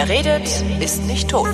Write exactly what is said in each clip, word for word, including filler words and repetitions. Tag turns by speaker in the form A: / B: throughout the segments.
A: Wer redet, ist nicht tot.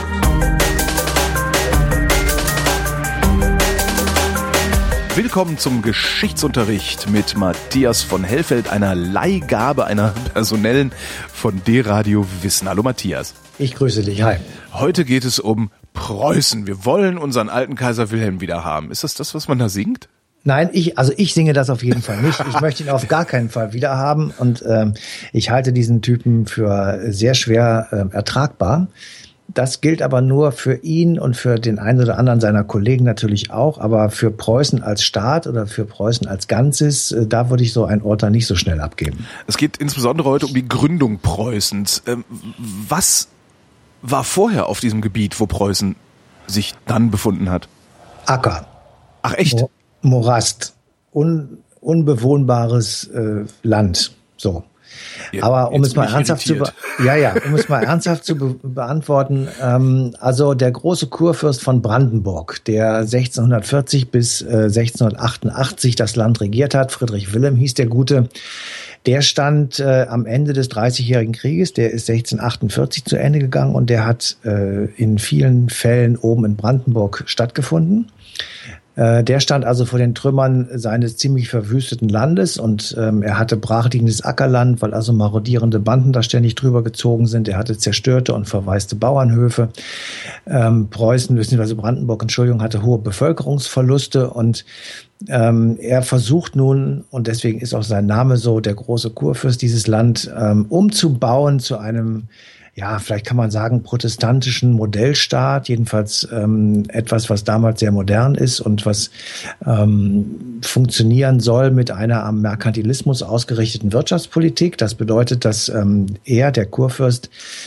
B: Willkommen zum Geschichtsunterricht mit Matthias von Hellfeld, einer Leihgabe einer Personellen von D-Radio Wissen. Hallo Matthias.
C: Ich grüße dich, hi.
B: Heute geht es um Preußen. Wir wollen unseren alten Kaiser Wilhelm wieder haben. Ist das das, was man da singt?
C: Nein, ich, also ich singe das auf jeden Fall nicht. Ich möchte ihn auf gar keinen Fall wieder haben und ähm, ich halte diesen Typen für sehr schwer äh, ertragbar. Das gilt aber nur für ihn und für den einen oder anderen seiner Kollegen natürlich auch, aber für Preußen als Staat oder für Preußen als Ganzes, äh, da würde ich so ein Urteil nicht so schnell abgeben.
B: Es geht insbesondere heute um die Gründung Preußens. Ähm, was war vorher auf diesem Gebiet, wo Preußen sich dann befunden hat?
C: Acker.
B: Ach echt?
C: Mo- Morast. Un- unbewohnbares äh, Land. So.
B: Ja,
C: aber um es mal
B: bin ich
C: ernsthaft zu, be- ja, ja, um es mal ernsthaft zu be- beantworten, ähm, also der große Kurfürst von Brandenburg, der sechzehnhundertvierzig bis äh, sechzehnhundertachtundachtzig das Land regiert hat, Friedrich Wilhelm hieß der Gute, der stand äh, am Ende des Dreißigjährigen Krieges, der ist sechzehnhundertachtundvierzig zu Ende gegangen und der hat äh, in vielen Fällen oben in Brandenburg stattgefunden. Der stand also vor den Trümmern seines ziemlich verwüsteten Landes und ähm, er hatte brachliegendes Ackerland, weil also marodierende Banden da ständig drüber gezogen sind. Er hatte zerstörte und verwaiste Bauernhöfe. Ähm, Preußen, bzw. Brandenburg, Entschuldigung, hatte hohe Bevölkerungsverluste und ähm, er versucht nun, und deswegen ist auch sein Name so, der große Kurfürst, dieses Land ähm, umzubauen zu einem, ja, vielleicht kann man sagen, protestantischen Modellstaat, jedenfalls ähm, etwas, was damals sehr modern ist und was ähm, funktionieren soll mit einer am Merkantilismus ausgerichteten Wirtschaftspolitik. Das bedeutet, dass ähm, er, der Kurfürst,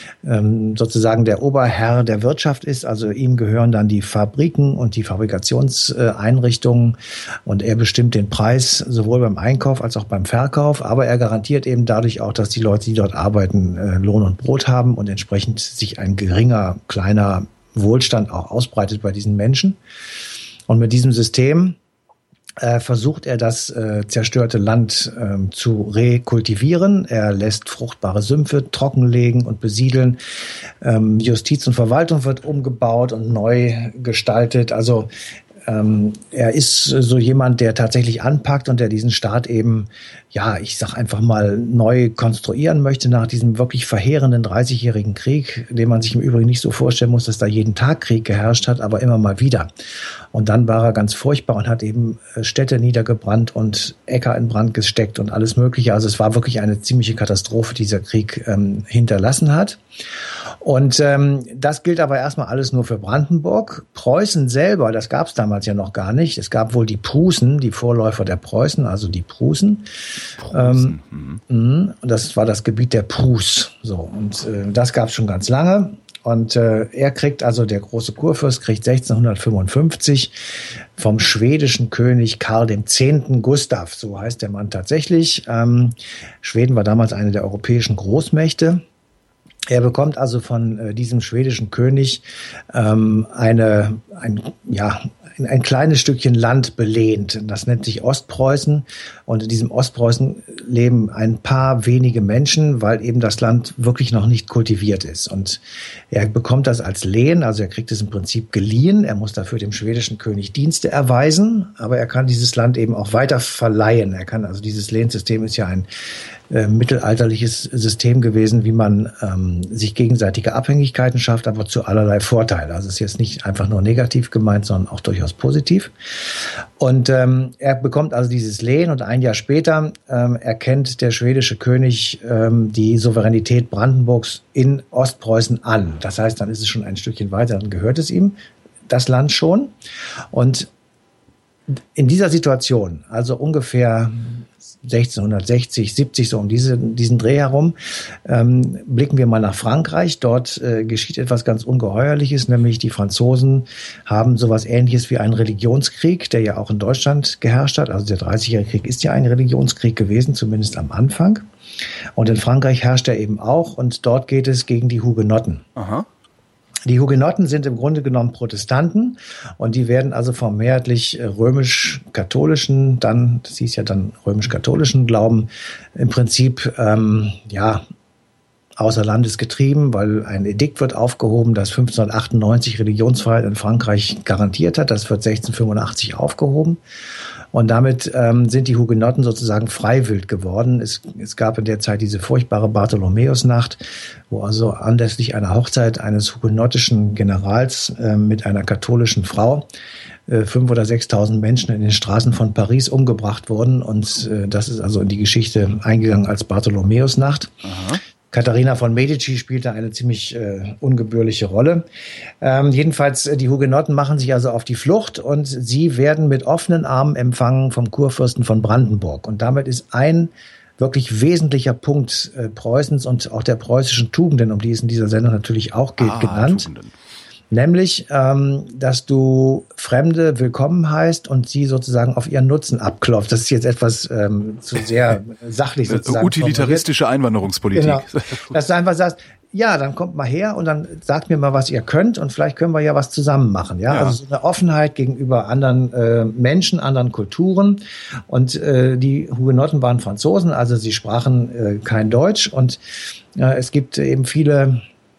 C: ähm, sozusagen der Oberherr der Wirtschaft ist. Also ihm gehören dann die Fabriken und die Fabrikationseinrichtungen und er bestimmt den Preis sowohl beim Einkauf als auch beim Verkauf. Aber er garantiert eben dadurch auch, dass die Leute, die dort arbeiten, äh, Lohn und Brot haben und entsprechend sich ein geringer, kleiner Wohlstand auch ausbreitet bei diesen Menschen. Und mit diesem System äh, versucht er, das äh, zerstörte Land äh, zu rekultivieren. Er lässt fruchtbare Sümpfe trockenlegen und besiedeln. Ähm, Justiz und Verwaltung wird umgebaut und neu gestaltet. Also Ähm, er ist so jemand, der tatsächlich anpackt und der diesen Staat eben, ja, ich sag einfach mal, neu konstruieren möchte nach diesem wirklich verheerenden dreißigjährigen Krieg, den man sich im Übrigen nicht so vorstellen muss, dass da jeden Tag Krieg geherrscht hat, aber immer mal wieder. Und dann war er ganz furchtbar und hat eben Städte niedergebrannt und Äcker in Brand gesteckt und alles Mögliche. Also es war wirklich eine ziemliche Katastrophe, die dieser Krieg ähm, hinterlassen hat. Und ähm, das gilt aber erstmal alles nur für Brandenburg. Preußen selber, das gab es damals ja noch gar nicht. Es gab wohl die Prußen, die Vorläufer der Preußen, also die Prußen. Prußen. Ähm, und das war das Gebiet der Prus. So, und äh, das gab es schon ganz lange. Und äh, er kriegt, also der große Kurfürst, kriegt sechzehnhundertfünfundfünfzig vom schwedischen König Karl dem Zehnten Gustav, so heißt der Mann tatsächlich. Ähm, Schweden war damals eine der europäischen Großmächte. Er bekommt also von äh, diesem schwedischen König ähm, eine, ein, ja, ein, ein kleines Stückchen Land belehnt. Das nennt sich Ostpreußen. Und in diesem Ostpreußen leben ein paar wenige Menschen, weil eben das Land wirklich noch nicht kultiviert ist. Und er bekommt das als Lehen, also er kriegt es im Prinzip geliehen. Er muss dafür dem schwedischen König Dienste erweisen, aber er kann dieses Land eben auch weiter verleihen. Er kann, also dieses Lehenssystem ist ja ein Äh, mittelalterliches System gewesen, wie man ähm, sich gegenseitige Abhängigkeiten schafft, aber zu allerlei Vorteil. Also es ist jetzt nicht einfach nur negativ gemeint, sondern auch durchaus positiv. Und ähm, er bekommt also dieses Lehen und ein Jahr später ähm, erkennt der schwedische König ähm, die Souveränität Brandenburgs in Ostpreußen an. Das heißt, dann ist es schon ein Stückchen weiter, dann gehört es ihm, das Land schon. Und in dieser Situation, also ungefähr sechzehnhundertsechzig, siebzig, so um diese, diesen Dreh herum, ähm, blicken wir mal nach Frankreich. Dort äh, geschieht etwas ganz Ungeheuerliches, nämlich die Franzosen haben sowas Ähnliches wie einen Religionskrieg, der ja auch in Deutschland geherrscht hat. Also der dreißigjährige Krieg ist ja ein Religionskrieg gewesen, zumindest am Anfang. Und in Frankreich herrscht er eben auch und dort geht es gegen die Hugenotten. Aha. Die Hugenotten sind im Grunde genommen Protestanten und die werden also vom mehrheitlich römisch-katholischen, dann, das hieß ja dann römisch-katholischen Glauben, im Prinzip, ähm, ja, außer Landes getrieben, weil ein Edikt wird aufgehoben, das fünfzehnhundertachtundneunzig Religionsfreiheit in Frankreich garantiert hat. Das wird sechzehnhundertfünfundachtzig aufgehoben. Und damit ähm, sind die Hugenotten sozusagen freiwillig geworden. Es, es gab in der Zeit diese furchtbare Bartholomäusnacht, wo also anlässlich einer Hochzeit eines hugenottischen Generals äh, mit einer katholischen Frau äh, fünf oder sechstausend Menschen in den Straßen von Paris umgebracht wurden. Und äh, das ist also in die Geschichte eingegangen als Bartholomäusnacht. Aha. Katharina von Medici spielte eine ziemlich äh, ungebührliche Rolle. Ähm, jedenfalls, äh, die Hugenotten machen sich also auf die Flucht und sie werden mit offenen Armen empfangen vom Kurfürsten von Brandenburg. Und damit ist ein wirklich wesentlicher Punkt äh, Preußens und auch der preußischen Tugenden, um die es in dieser Sendung natürlich auch geht, ah, genannt. Tugenden. Nämlich, ähm, dass du Fremde willkommen heißt und sie sozusagen auf ihren Nutzen abklopft. Das ist jetzt etwas ähm, zu sehr sachlich sozusagen.
B: Utilitaristische Einwanderungspolitik.
C: Genau. Dass du einfach sagst, ja, dann kommt mal her und dann sagt mir mal, was ihr könnt und vielleicht können wir ja was zusammen machen. Ja, ja. Also so eine Offenheit gegenüber anderen äh, Menschen, anderen Kulturen. Und äh, die Hugenotten waren Franzosen, also sie sprachen äh, kein Deutsch und äh, es gibt eben viele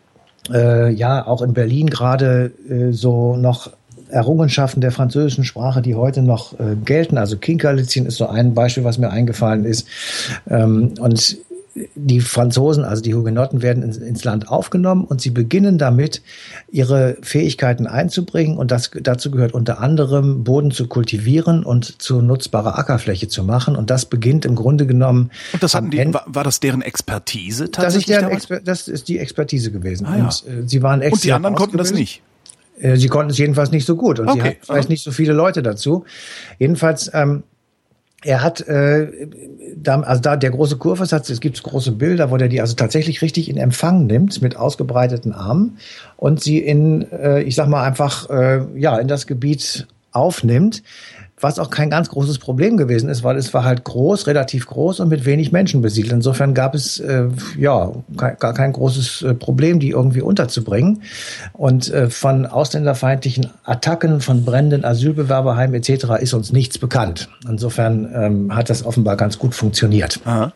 C: Äh, ja, auch in Berlin gerade äh, so noch Errungenschaften der französischen Sprache, die heute noch äh, gelten. Also Kinkerlitzchen ist so ein Beispiel, was mir eingefallen ist. Ähm, und die Franzosen, also die Hugenotten, werden ins, ins Land aufgenommen und sie beginnen damit, ihre Fähigkeiten einzubringen. Und das, dazu gehört unter anderem, Boden zu kultivieren und zu nutzbarer Ackerfläche zu machen. Und das beginnt im Grunde genommen.
B: Und das hatten die, war, war das deren Expertise tatsächlich?
C: Das ist, deren Exper- das ist die Expertise gewesen.
B: Ah, ja.
C: Und äh, sie waren
B: Und die anderen konnten das nicht?
C: Äh, sie konnten es jedenfalls nicht so gut. Und okay. sie hatten vielleicht nicht so viele Leute dazu. Jedenfalls, ähm, Er hat, äh, da, also da der große Kurfürst hat, es gibt große Bilder, wo der die also tatsächlich richtig in Empfang nimmt mit ausgebreiteten Armen und sie in, äh, ich sag mal einfach, äh, ja, in das Gebiet aufnimmt, was auch kein ganz großes Problem gewesen ist, weil es war halt groß, relativ groß und mit wenig Menschen besiedelt. Insofern gab es äh, ja kein, gar kein großes äh, Problem, die irgendwie unterzubringen. Und äh, von ausländerfeindlichen Attacken, von brennenden Asylbewerberheimen et cetera ist uns nichts bekannt. Insofern ähm, hat das offenbar ganz gut funktioniert.
B: Aha.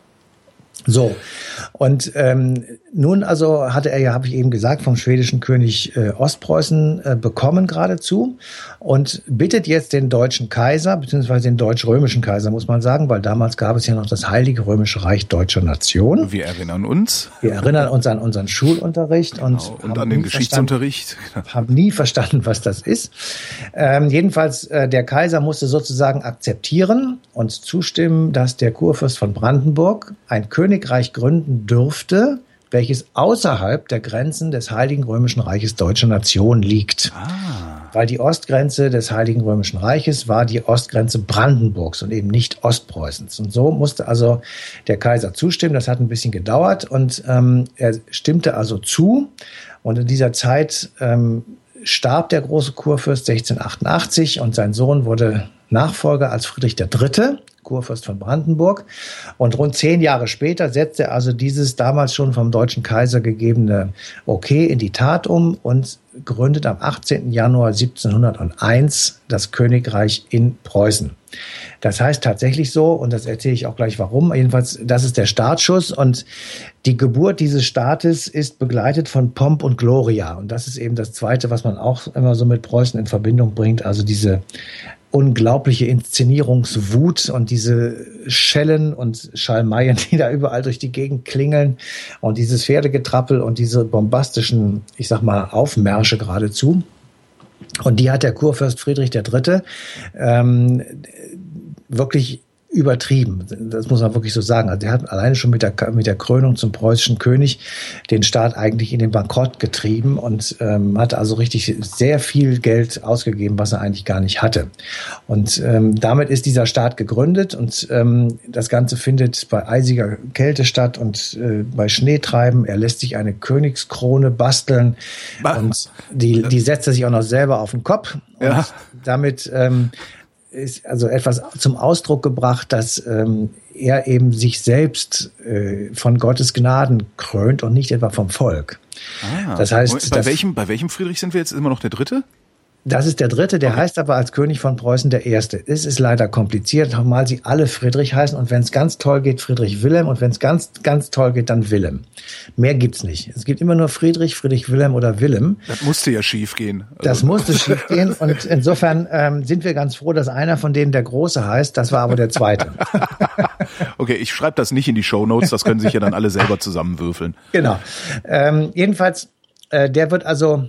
C: So, und ähm, nun also hatte er ja, habe ich eben gesagt, vom schwedischen König äh, Ostpreußen äh, bekommen geradezu und bittet jetzt den deutschen Kaiser, beziehungsweise den deutsch-römischen Kaiser, muss man sagen, weil damals gab es ja noch das Heilige Römische Reich deutscher Nation.
B: Wir erinnern uns.
C: Wir erinnern uns an unseren Schulunterricht
B: genau, und, und an den Geschichtsunterricht.
C: Haben nie verstanden, was das ist. Ähm, jedenfalls, äh, der Kaiser musste sozusagen akzeptieren und zustimmen, dass der Kurfürst von Brandenburg ein Königreich gründen dürfte, welches außerhalb der Grenzen des Heiligen Römischen Reiches deutscher Nation liegt.
B: Ah.
C: Weil die Ostgrenze des Heiligen Römischen Reiches war die Ostgrenze Brandenburgs und eben nicht Ostpreußens. Und so musste also der Kaiser zustimmen. Das hat ein bisschen gedauert und ähm, er stimmte also zu. Und in dieser Zeit ähm, starb der große Kurfürst sechzehnhundertachtundachtzig und sein Sohn wurde Nachfolger als Friedrich der Dritte, Kurfürst von Brandenburg. Und rund zehn Jahre später setzte er also dieses damals schon vom deutschen Kaiser gegebene Okay in die Tat um und gründet am achtzehnten Januar siebzehnhunderteins das Königreich in Preußen. Das heißt tatsächlich so, und das erzähle ich auch gleich warum, jedenfalls, das ist der Startschuss und die Geburt dieses Staates ist begleitet von Pomp und Gloria. Und das ist eben das Zweite, was man auch immer so mit Preußen in Verbindung bringt, also diese unglaubliche Inszenierungswut und diese Schellen und Schalmeien, die da überall durch die Gegend klingeln und dieses Pferdegetrappel und diese bombastischen, ich sag mal, Aufmärsche geradezu. Und die hat der Kurfürst Friedrich der Dritte ähm, wirklich übertrieben. Das muss man wirklich so sagen. Also er hat alleine schon mit der, mit der Krönung zum preußischen König den Staat eigentlich in den Bankrott getrieben und ähm, hat also richtig sehr viel Geld ausgegeben, was er eigentlich gar nicht hatte. Und ähm, damit ist dieser Staat gegründet und ähm, das Ganze findet bei eisiger Kälte statt und äh, bei Schneetreiben. Er lässt sich eine Königskrone basteln bah. und die, die setzt er sich auch noch selber auf den Kopf. Und ja. damit ähm, ist also etwas zum Ausdruck gebracht, dass ähm, er eben sich selbst äh, von Gottes Gnaden krönt und nicht etwa vom Volk.
B: Ah,
C: das heißt,
B: bei
C: das,
B: welchem bei welchem Friedrich sind wir jetzt immer noch der Dritte?
C: Das ist der dritte, der okay. heißt aber als König von Preußen der Erste. Es ist leider kompliziert, zumal sie alle Friedrich heißen und wenn es ganz toll geht, Friedrich Wilhelm und wenn es ganz, ganz toll geht, dann Wilhelm. Mehr gibt's nicht. Es gibt immer nur Friedrich, Friedrich Wilhelm oder Willem.
B: Das musste ja schief gehen. Also.
C: Das musste schief gehen und insofern ähm, sind wir ganz froh, dass einer von denen der Große heißt, das war aber der Zweite.
B: Okay, ich schreibe das nicht in die Shownotes, das können sich ja dann alle selber zusammenwürfeln.
C: Genau. Ähm, jedenfalls, äh, der wird also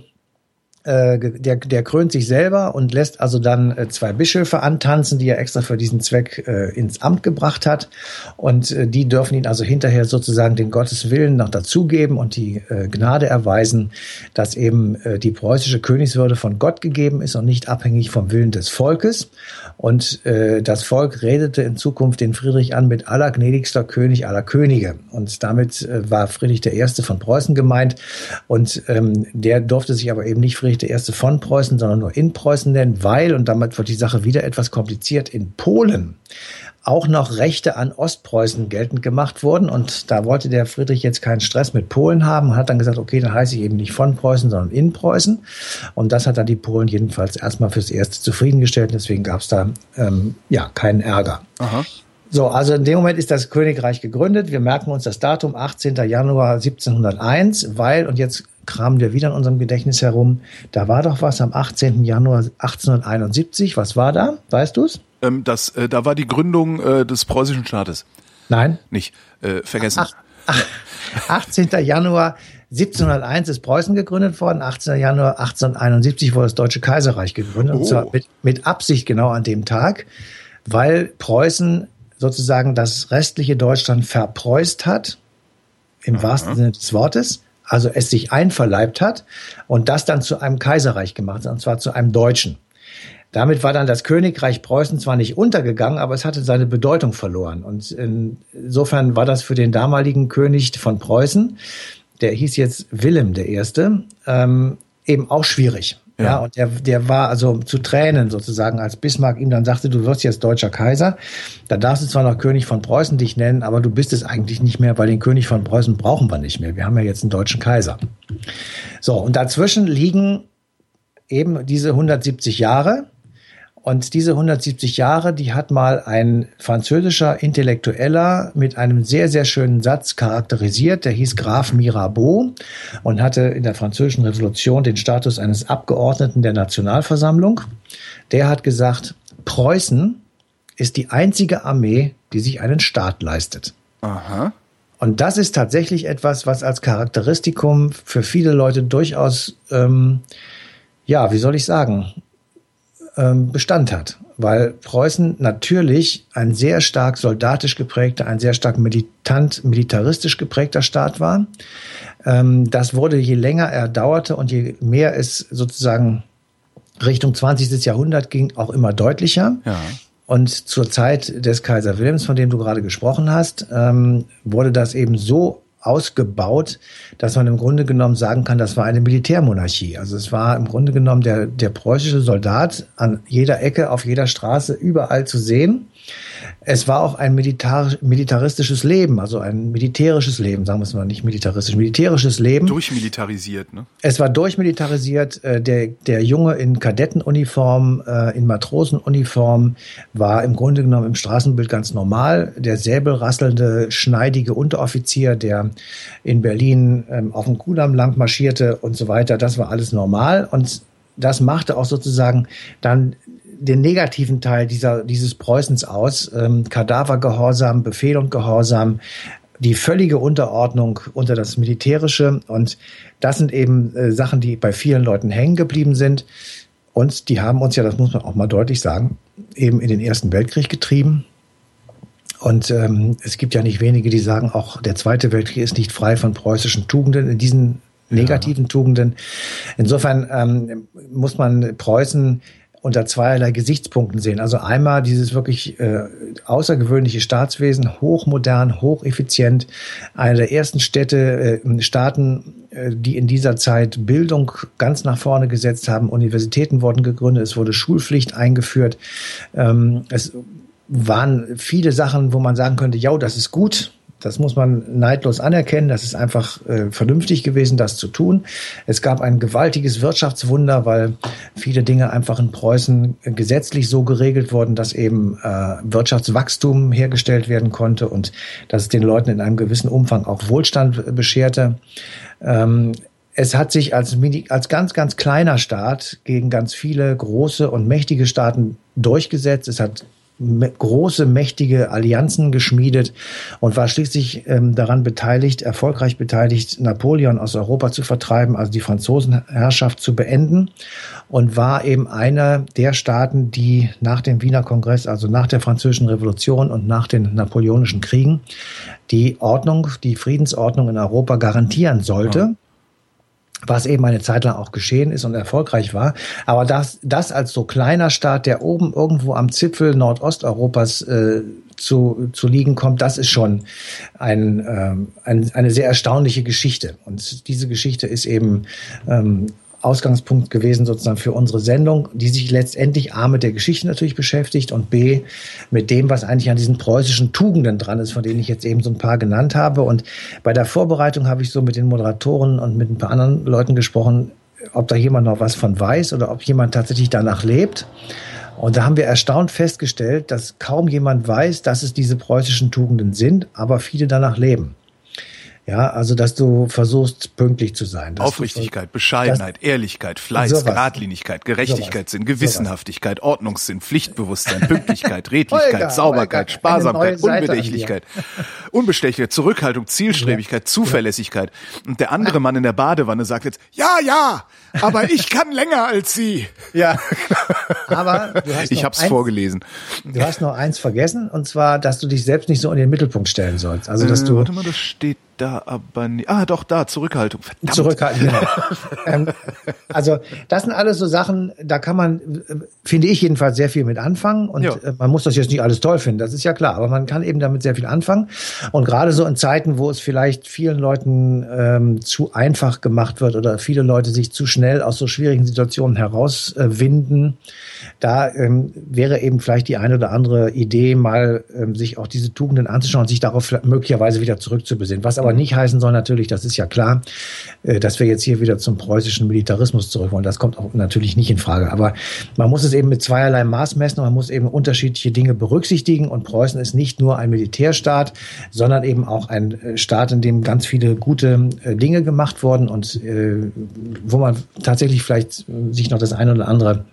C: Der, der krönt sich selber und lässt also dann äh, zwei Bischöfe antanzen, die er extra für diesen Zweck äh, ins Amt gebracht hat. Und äh, die dürfen ihn also hinterher sozusagen den Gotteswillen noch dazugeben und die äh, Gnade erweisen, dass eben äh, die preußische Königswürde von Gott gegeben ist und nicht abhängig vom Willen des Volkes. Und äh, das Volk redete in Zukunft den Friedrich an mit allergnädigster König aller Könige. Und damit äh, war Friedrich der Erste von Preußen gemeint. Und ähm, der durfte sich aber eben nicht Friedrich der Erste von Preußen, sondern nur in Preußen nennen, weil, und damit wird die Sache wieder etwas kompliziert, in Polen auch noch Rechte an Ostpreußen geltend gemacht wurden. Und da wollte der Friedrich jetzt keinen Stress mit Polen haben und hat dann gesagt, okay, dann heiße ich eben nicht von Preußen, sondern in Preußen. Und das hat dann die Polen jedenfalls erstmal fürs Erste zufriedengestellt. Deswegen gab es da ähm, ja keinen Ärger.
B: Aha.
C: So, also in dem Moment ist das Königreich gegründet. Wir merken uns das Datum achtzehnten Januar siebzehnhunderteins, weil, und jetzt kramen wir wieder in unserem Gedächtnis herum, da war doch was am achtzehnten Januar achtzehnhunderteinundsiebzig. Was war da? Weißt du's?
B: Ähm, das, äh, da war die Gründung äh, des preußischen Staates.
C: Nein.
B: Nicht. Äh, vergessen.
C: Ach, ach, achtzehnten Januar siebzehnhunderteins ist Preußen gegründet worden. achtzehnten Januar achtzehnhunderteinundsiebzig wurde das Deutsche Kaiserreich gegründet. Oh. Und zwar mit, mit Absicht genau an dem Tag, weil Preußen sozusagen das restliche Deutschland verpreußt hat, im Aha. wahrsten Sinne des Wortes, also es sich einverleibt hat und das dann zu einem Kaiserreich gemacht hat, und zwar zu einem deutschen. Damit war dann das Königreich Preußen zwar nicht untergegangen, aber es hatte seine Bedeutung verloren. Und insofern war das für den damaligen König von Preußen, der hieß jetzt Wilhelm der Erste, ähm, eben auch schwierig. Ja, ja und der, der war also zu Tränen sozusagen, als Bismarck ihm dann sagte, du wirst jetzt deutscher Kaiser. Da darfst du zwar noch König von Preußen dich nennen, aber du bist es eigentlich nicht mehr, weil den König von Preußen brauchen wir nicht mehr. Wir haben ja jetzt einen deutschen Kaiser. So, und dazwischen liegen eben diese hundertsiebzig Jahre. Und diese hundertsiebzig Jahre, die hat mal ein französischer Intellektueller mit einem sehr, sehr schönen Satz charakterisiert. Der hieß Graf Mirabeau und hatte in der Französischen Revolution den Status eines Abgeordneten der Nationalversammlung. Der hat gesagt, Preußen ist die einzige Armee, die sich einen Staat leistet.
B: Aha.
C: Und das ist tatsächlich etwas, was als Charakteristikum für viele Leute durchaus, ähm, ja, wie soll ich sagen, Bestand hat, weil Preußen natürlich ein sehr stark soldatisch geprägter, ein sehr stark militant, militaristisch geprägter Staat war. Das wurde, je länger er dauerte und je mehr es sozusagen Richtung zwanzigsten Jahrhundert ging, auch immer deutlicher.
B: Ja.
C: Und zur Zeit des Kaiser Wilhelms, von dem du gerade gesprochen hast, wurde das eben so ausgebaut, dass man im Grunde genommen sagen kann, das war eine Militärmonarchie. Also es war im Grunde genommen der, der preußische Soldat an jeder Ecke, auf jeder Straße, überall zu sehen. Es war auch ein militar, militaristisches Leben, also ein militärisches Leben, sagen wir es mal nicht militaristisch, militärisches Leben.
B: Durchmilitarisiert, ne?
C: Es war durchmilitarisiert. Der, der Junge in Kadettenuniform, in Matrosenuniform war im Grunde genommen im Straßenbild ganz normal. Der säbelrasselnde, schneidige Unteroffizier, der in Berlin auf dem Kudamm lang marschierte und so weiter, das war alles normal. Und das machte auch sozusagen dann den negativen Teil dieser, dieses Preußens aus, ähm, Kadavergehorsam, Befehl und Gehorsam, die völlige Unterordnung unter das Militärische. Und das sind eben äh, Sachen, die bei vielen Leuten hängen geblieben sind. Und die haben uns ja, das muss man auch mal deutlich sagen, eben in den Ersten Weltkrieg getrieben. Und ähm, es gibt ja nicht wenige, die sagen, auch der Zweite Weltkrieg ist nicht frei von preußischen Tugenden, in diesen negativen ja. Tugenden. Insofern ähm, muss man Preußen unter zweierlei Gesichtspunkten sehen. Also einmal dieses wirklich äh, außergewöhnliche Staatswesen, hochmodern, hocheffizient, eine der ersten Städte, äh, Staaten, äh, die in dieser Zeit Bildung ganz nach vorne gesetzt haben. Universitäten wurden gegründet, es wurde Schulpflicht eingeführt. Ähm, es waren viele Sachen, wo man sagen könnte, ja, das ist gut. Das muss man neidlos anerkennen. Das ist einfach äh, vernünftig gewesen, das zu tun. Es gab ein gewaltiges Wirtschaftswunder, weil viele Dinge einfach in Preußen gesetzlich so geregelt wurden, dass eben äh, Wirtschaftswachstum hergestellt werden konnte und dass es den Leuten in einem gewissen Umfang auch Wohlstand bescherte. Ähm, Es hat sich als, mini, als ganz, ganz kleiner Staat gegen ganz viele große und mächtige Staaten durchgesetzt. Es hat me- große, mächtige Allianzen geschmiedet und war schließlich ähm, daran beteiligt, erfolgreich beteiligt, Napoleon aus Europa zu vertreiben, also die Franzosenherrschaft zu beenden, und war eben einer der Staaten, die nach dem Wiener Kongress, also nach der Französischen Revolution und nach den Napoleonischen Kriegen, die Ordnung, die Friedensordnung in Europa garantieren sollte. Ja. Was eben eine Zeit lang auch geschehen ist und erfolgreich war. Aber das, das als so kleiner Staat, der oben irgendwo am Zipfel Nordosteuropas äh, zu, zu liegen kommt, das ist schon ein, ähm, ein, eine sehr erstaunliche Geschichte. Und diese Geschichte ist eben ähm, Ausgangspunkt gewesen sozusagen für unsere Sendung, die sich letztendlich A mit der Geschichte natürlich beschäftigt und B mit dem, was eigentlich an diesen preußischen Tugenden dran ist, von denen ich jetzt eben so ein paar genannt habe. Und bei der Vorbereitung habe ich so mit den Moderatoren und mit ein paar anderen Leuten gesprochen, ob da jemand noch was von weiß oder ob jemand tatsächlich danach lebt. Und da haben wir erstaunt festgestellt, dass kaum jemand weiß, dass es diese preußischen Tugenden sind, aber viele danach leben. Ja, also, dass du versuchst, pünktlich zu sein.
B: Aufrichtigkeit, du, Bescheidenheit, dass, Ehrlichkeit, Fleiß, sowas. Geradlinigkeit, Gerechtigkeitssinn, Gewissenhaftigkeit, sowas. Ordnungssinn, Pflichtbewusstsein, Pünktlichkeit, Redlichkeit, Holger, Sauberkeit, Holger, Sparsamkeit, Unbedächtlichkeit, Unbestechlichkeit, Zurückhaltung, Zielstrebigkeit, ja. Zuverlässigkeit. Und der andere Mann in der Badewanne sagt jetzt, ja, ja, aber ich kann länger als Sie.
C: Ja, aber du hast
B: ich hab's
C: eins,
B: vorgelesen.
C: Du hast noch eins vergessen, und zwar, dass du dich selbst nicht so in den Mittelpunkt stellen sollst. Also, dass
B: äh,
C: du.
B: Warte mal, das steht da aber nicht. Ah, doch, da, Zurückhaltung. Verdammt.
C: Zurückhaltung, genau. ähm, also, das sind alles so Sachen, da kann man, finde ich jedenfalls, sehr viel mit anfangen. Und ja. äh, man muss das jetzt nicht alles toll finden, das ist ja klar. Aber man kann eben damit sehr viel anfangen. Und gerade so in Zeiten, wo es vielleicht vielen Leuten ähm, zu einfach gemacht wird oder viele Leute sich zu schnell aus so schwierigen Situationen herauswinden, äh, da ähm, wäre eben vielleicht die eine oder andere Idee, mal ähm, sich auch diese Tugenden anzuschauen und sich darauf möglicherweise wieder zurückzubesinnen. Was aber nicht heißen soll natürlich, das ist ja klar, äh, dass wir jetzt hier wieder zum preußischen Militarismus zurück wollen. Das kommt auch natürlich nicht in Frage. Aber man muss es eben mit zweierlei Maß messen und man muss eben unterschiedliche Dinge berücksichtigen. Und Preußen ist nicht nur ein Militärstaat, sondern eben auch ein Staat, in dem ganz viele gute äh, Dinge gemacht wurden und äh, wo man tatsächlich vielleicht äh, sich noch das eine oder andere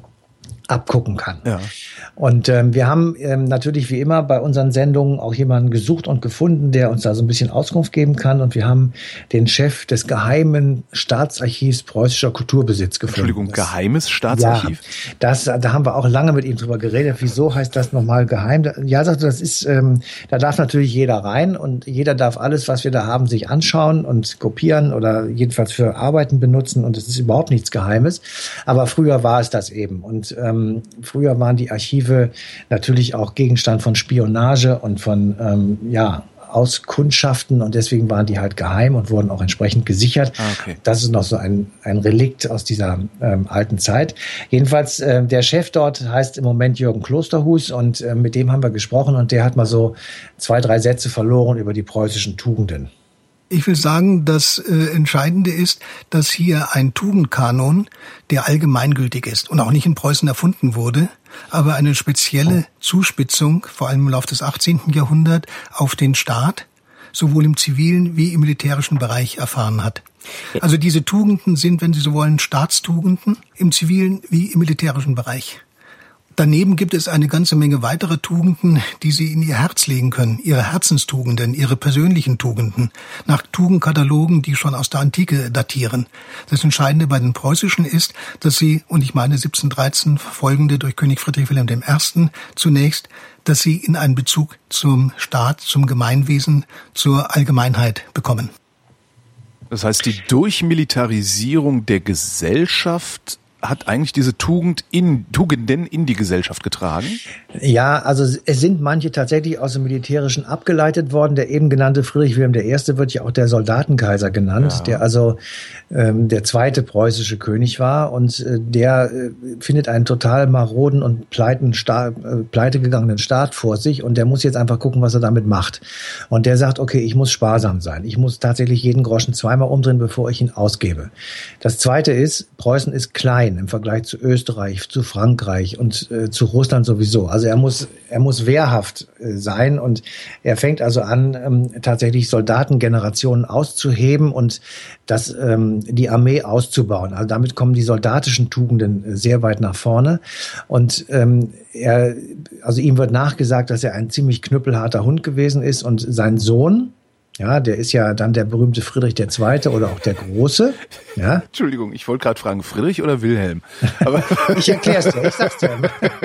C: abgucken kann. Ja. Und ähm, wir haben ähm, natürlich wie immer bei unseren Sendungen auch jemanden gesucht und gefunden, der uns da so ein bisschen Auskunft geben kann. Und wir haben den Chef des geheimen Staatsarchivs preußischer Kulturbesitz gefunden.
B: Entschuldigung, das, geheimes Staatsarchiv?
C: Ja, das, da haben wir auch lange mit ihm drüber geredet. Wieso heißt das nochmal geheim? Ja, sagte, das ist, ähm, da darf natürlich jeder rein und jeder darf alles, was wir da haben, sich anschauen und kopieren oder jedenfalls für Arbeiten benutzen. Und es ist überhaupt nichts Geheimes. Aber früher war es das eben. Und ähm, früher waren die Archive natürlich auch Gegenstand von Spionage und von ähm, ja Auskundschaften und deswegen waren die halt geheim und wurden auch entsprechend gesichert. Ah, okay. Das ist noch so ein, ein Relikt aus dieser ähm, alten Zeit. Jedenfalls, äh, der Chef dort heißt im Moment Jürgen Klosterhus und äh, mit dem haben wir gesprochen und der hat mal so zwei, drei Sätze verloren über die preußischen Tugenden.
D: Ich will sagen, das äh, Entscheidende ist, dass hier ein Tugendkanon, der allgemeingültig ist und auch nicht in Preußen erfunden wurde, aber eine spezielle Zuspitzung, vor allem im Laufe des achtzehnten Jahrhunderts, auf den Staat, sowohl im zivilen wie im militärischen Bereich erfahren hat. Also diese Tugenden sind, wenn Sie so wollen, Staatstugenden im zivilen wie im militärischen Bereich. Daneben gibt es eine ganze Menge weiterer Tugenden, die Sie in Ihr Herz legen können, Ihre Herzenstugenden, Ihre persönlichen Tugenden, nach Tugendkatalogen, die schon aus der Antike datieren. Das Entscheidende bei den preußischen ist, dass sie, und ich meine siebzehnhundertdreizehn folgende durch König Friedrich Wilhelm der Erste zunächst, dass sie in einen Bezug zum Staat, zum Gemeinwesen, zur Allgemeinheit bekommen.
B: Das heißt, die Durchmilitarisierung der Gesellschaft hat eigentlich diese Tugend in, Tugenden in die Gesellschaft getragen?
C: Ja, also es sind manche tatsächlich aus dem Militärischen abgeleitet worden. Der eben genannte Friedrich Wilhelm der Erste wird ja auch der Soldatenkaiser genannt, ja. der also ähm, der zweite preußische König war und äh, der äh, findet einen total maroden und pleiten Sta- äh, pleitegegangenen Staat vor sich und der muss jetzt einfach gucken, was er damit macht. Und der sagt, okay, ich muss sparsam sein. Ich muss tatsächlich jeden Groschen zweimal umdrehen, bevor ich ihn ausgebe. Das Zweite ist, Preußen ist klein im Vergleich zu Österreich, zu Frankreich und äh, zu Russland sowieso. Also er muss, er muss wehrhaft äh, sein und er fängt also an, ähm, tatsächlich Soldatengenerationen auszuheben und das, ähm, die Armee auszubauen. Also damit kommen die soldatischen Tugenden äh, sehr weit nach vorne und ähm, er, also ihm wird nachgesagt, dass er ein ziemlich knüppelharter Hund gewesen ist und sein Sohn, ja, der ist ja dann der berühmte Friedrich der Zweite oder auch der Große. Ja.
B: Entschuldigung, ich wollte gerade fragen, Friedrich oder Wilhelm? Aber
C: ich erkläre es dir, ich sag's dir.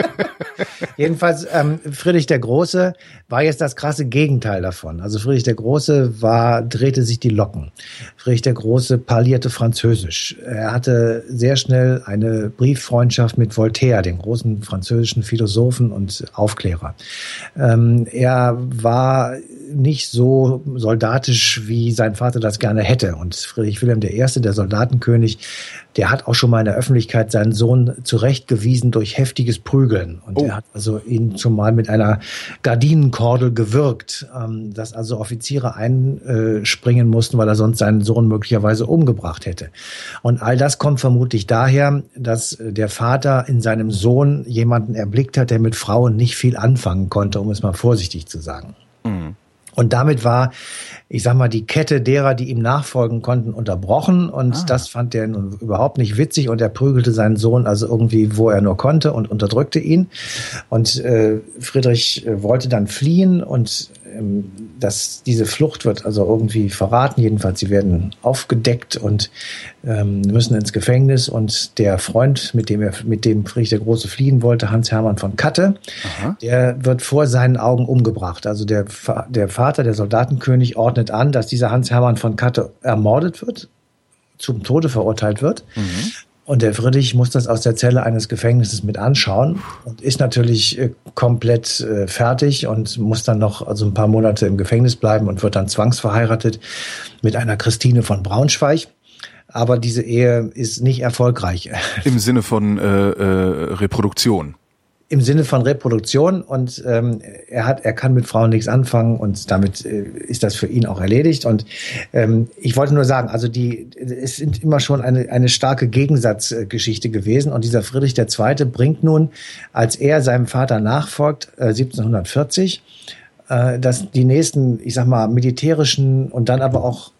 C: Jedenfalls, ähm, Friedrich der Große war jetzt das krasse Gegenteil davon. Also Friedrich der Große war, drehte sich die Locken. Friedrich der Große parlierte Französisch. Er hatte sehr schnell eine Brieffreundschaft mit Voltaire, dem großen französischen Philosophen und Aufklärer. Ähm, er war nicht so soldatisch, wie sein Vater das gerne hätte. Und Friedrich Wilhelm der Erste, der Soldatenkönig, der hat auch schon mal in der Öffentlichkeit seinen Sohn zurechtgewiesen durch heftiges Prügeln. Und oh. er hat also ihn schon mal mit einer Gardinenkordel gewürgt, ähm, dass also Offiziere einspringen mussten, weil er sonst seinen Sohn möglicherweise umgebracht hätte. Und all das kommt vermutlich daher, dass der Vater in seinem Sohn jemanden erblickt hat, der mit Frauen nicht viel anfangen konnte, um es mal vorsichtig zu sagen. Mhm. Und damit war, ich sag mal, die Kette derer, die ihm nachfolgen konnten, unterbrochen. Und ah. das fand er nun überhaupt nicht witzig. Und er prügelte seinen Sohn also irgendwie, wo er nur konnte und unterdrückte ihn. Und äh, Friedrich äh, wollte dann fliehen und ähm, das, diese Flucht wird also irgendwie verraten. Jedenfalls, sie werden aufgedeckt und ähm, müssen ins Gefängnis. Und der Freund, mit dem er, mit dem Friedrich der Große fliehen wollte, Hans Hermann von Katte, Aha. der wird vor seinen Augen umgebracht. Also der, der Vater, der Soldatenkönig, ordnet an, dass dieser Hans Hermann von Katte ermordet wird, zum Tode verurteilt wird. Mhm. Und der Friedrich muss das aus der Zelle eines Gefängnisses mit anschauen und ist natürlich äh, komplett äh, fertig und muss dann noch also ein paar Monate im Gefängnis bleiben und wird dann zwangsverheiratet mit einer Christine von Braunschweig. Aber diese Ehe ist nicht erfolgreich.
B: Im Sinne von äh, äh, Reproduktion.
C: Im Sinne von Reproduktion und ähm, er hat, er kann mit Frauen nichts anfangen und damit äh, ist das für ihn auch erledigt. Und ähm, ich wollte nur sagen, also die, es sind immer schon eine eine starke Gegensatzgeschichte gewesen und dieser Friedrich der Zweite bringt nun, als er seinem Vater nachfolgt, äh, siebzehnhundertvierzig, äh, dass die nächsten, ich sag mal, militärischen und dann aber auch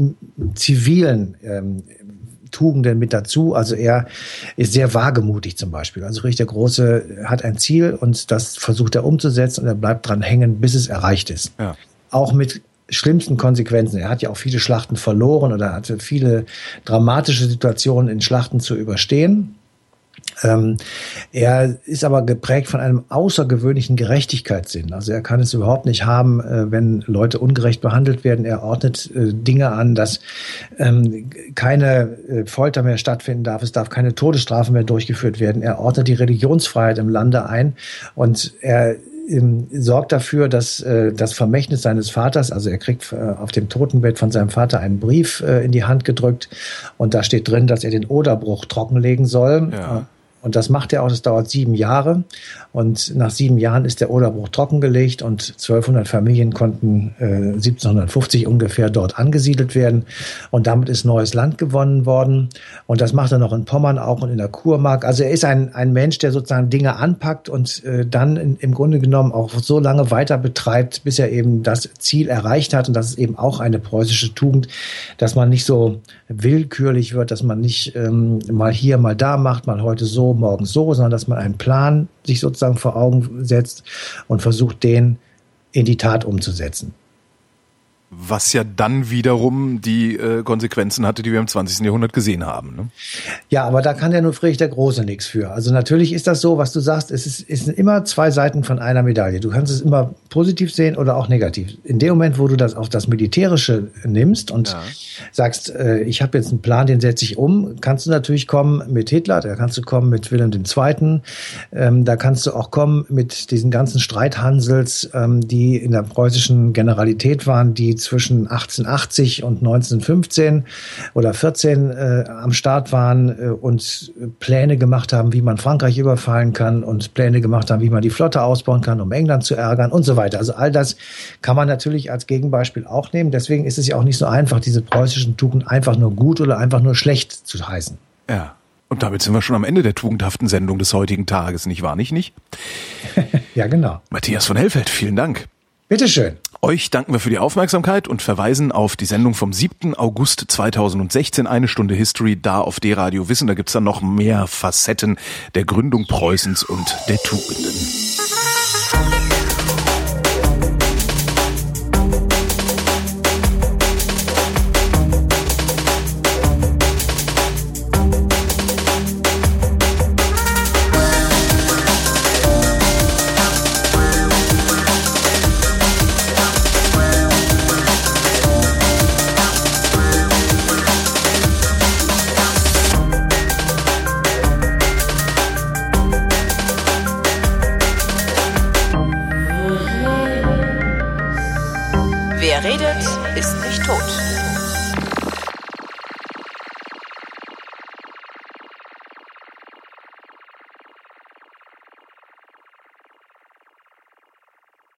C: zivilen ähm, Tugenden mit dazu. Also er ist sehr wagemutig zum Beispiel. Also Friedrich der Große hat ein Ziel und das versucht er umzusetzen und er bleibt dran hängen, bis es erreicht ist. Ja. Auch mit schlimmsten Konsequenzen. Er hat ja auch viele Schlachten verloren oder hatte viele dramatische Situationen in Schlachten zu überstehen. Ähm, er ist aber geprägt von einem außergewöhnlichen Gerechtigkeitssinn. Also er kann es überhaupt nicht haben, äh, wenn Leute ungerecht behandelt werden. Er ordnet äh, Dinge an, dass ähm, keine äh, Folter mehr stattfinden darf. Es darf keine Todesstrafe mehr durchgeführt werden. Er ordnet die Religionsfreiheit im Lande ein und er ähm, sorgt dafür, dass äh, das Vermächtnis seines Vaters, also er kriegt äh, auf dem Totenbett von seinem Vater einen Brief äh, in die Hand gedrückt und da steht drin, dass er den Oderbruch trockenlegen soll. Ja. Und das macht er auch, das dauert sieben Jahre. Und nach sieben Jahren ist der Oderbruch trockengelegt und zwölfhundert Familien konnten äh, siebzehnhundertfünfzig ungefähr dort angesiedelt werden. Und damit ist neues Land gewonnen worden. Und das macht er noch in Pommern auch und in der Kurmark. Also er ist ein, ein Mensch, der sozusagen Dinge anpackt und äh, dann in, im Grunde genommen auch so lange weiter betreibt, bis er eben das Ziel erreicht hat. Und das ist eben auch eine preußische Tugend, dass man nicht so willkürlich wird, dass man nicht ähm, mal hier, mal da macht, mal heute so, morgen so, sondern dass man einen Plan sich sozusagen vor Augen setzt und versucht, den in die Tat umzusetzen.
B: Was ja dann wiederum die äh, Konsequenzen hatte, die wir im zwanzigsten Jahrhundert gesehen haben. Ne?
C: Ja, aber da kann ja nur Friedrich der Große nichts für. Also natürlich ist das so, was du sagst, es, ist, es sind immer zwei Seiten von einer Medaille. Du kannst es immer positiv sehen oder auch negativ. In dem Moment, wo du das auf das Militärische nimmst und ja. sagst, äh, ich habe jetzt einen Plan, den setze ich um, kannst du natürlich kommen mit Hitler, da kannst du kommen mit Wilhelm der Zweite, ähm, da kannst du auch kommen mit diesen ganzen Streithansels, ähm, die in der preußischen Generalität waren, die zwischen achtzehnhundertachtzig und neunzehnhundertfünfzehn oder vierzehn äh, am Start waren äh, und Pläne gemacht haben, wie man Frankreich überfallen kann und Pläne gemacht haben, wie man die Flotte ausbauen kann, um England zu ärgern und so weiter. Also all das kann man natürlich als Gegenbeispiel auch nehmen. Deswegen ist es ja auch nicht so einfach, diese preußischen Tugenden einfach nur gut oder einfach nur schlecht zu heißen.
B: Ja, und damit sind wir schon am Ende der tugendhaften Sendung des heutigen Tages, nicht wahr? Nicht, nicht?
C: Ja, genau.
B: Matthias von Hellfeld, vielen Dank.
C: Bitteschön.
B: Euch danken wir für die Aufmerksamkeit und verweisen auf die Sendung vom siebten August zweitausendsechzehn, eine Stunde History, da auf D-Radio Wissen. Da gibt's dann noch mehr Facetten der Gründung Preußens und der Tugenden.
A: Wer redet, ist nicht tot.